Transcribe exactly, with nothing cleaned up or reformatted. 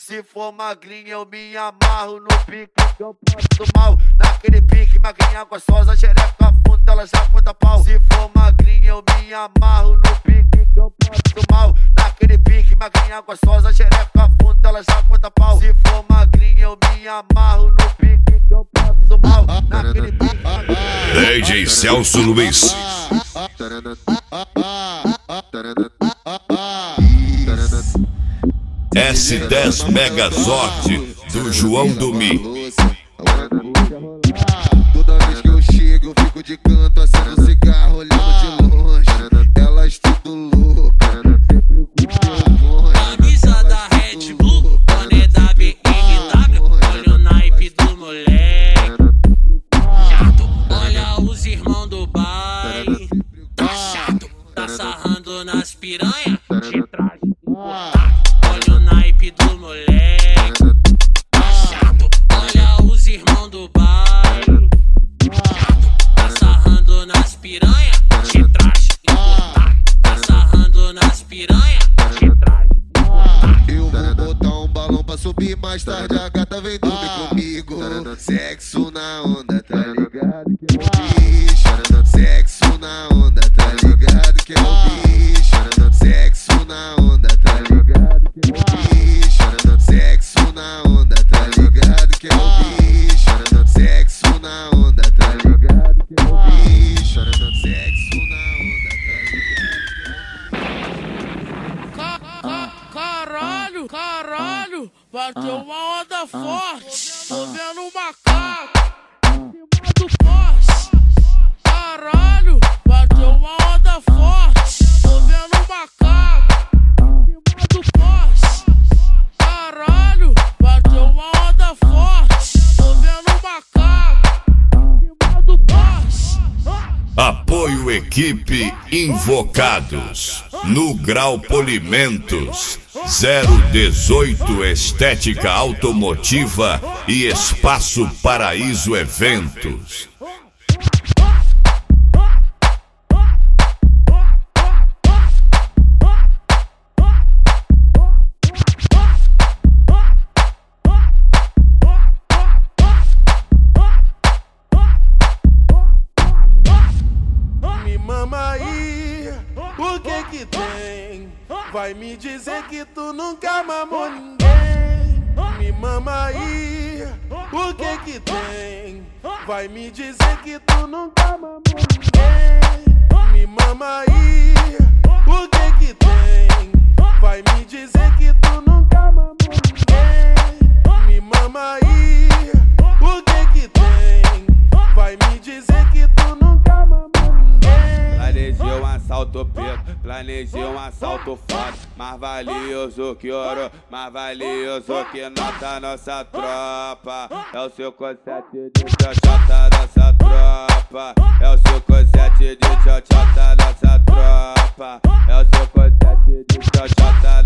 Se for magrinha eu me amarro no pique que eu passo mal. Naquele pique, magrinha gostosa, xereca funda, ela já conta pau. Se for magrinha eu me amarro no pique que eu passo mal. Naquele pique, magrinha gostosa, xereca funda, ela já conta pau. Se for magrinha eu me amarro no pique que eu passo mal. Naquele pique, D J Celso Luiz. S dez Megazord do João do Mi. Toda vez que eu chego, eu fico de canto, acendo cigarro, olhando de longe. Elas tudo louca, sempre com o bonde. Camisa da Red Bull, boné da B M W, olha o naipe do moleque. Chato, olha os irmãos do baile. Tá chato, tá sarrando nas piranha, de traje importado. Olha o naipe do moleque. Tá chato, olha os irmãos do baile. Chato, tá sarrando nas piranha, de traje importado. Tá sarrando nas piranha, de traje importado. Eu vou botar um balão pra subir mais tarde, a gata vem dormir comigo. Sexo na onda, tá ligado que é o bicho. Sexo na onda, tá ligado que é o bicho. Sexo na onda, tá ligado que é o bicho. Sexo na onda, tá ligado que é o bicho. Sexo na onda, tá ligado que é o bicho. Sexo na onda, tá ligado. Caralho, caralho, bateu uma onda forte, tô vendo um macaco em cima do poste. Caralho, bateu uma onda forte, tô vendo um macaco em cima do poste. Caralho, bateu uma onda forte, tô vendo um macaco em cima do poste. Apoio Equipe Invocados. No Grau Polimentos. zero dezoito Estética Automotiva e Espaço Paraíso Eventos. O que que tem? Vai me dizer que tu nunca mamou ninguém. Me mama aí. O que que tem? Vai me dizer que tu nunca mamou ninguém. Me mama aí. O que que tem? Vai me dizer que tu nunca mamou ninguém. Me mama aí. O que que tem? Vai me dizer que tu nunca mamou ninguém. Planejei um assalto preto, planejei um assalto foda. Mais valioso que ouro, mais valioso que nota nossa tropa. É o seu sete de tchotchota nossa tropa. É o seu sete de tchotchota nossa tropa. É o seu sete de tchotchota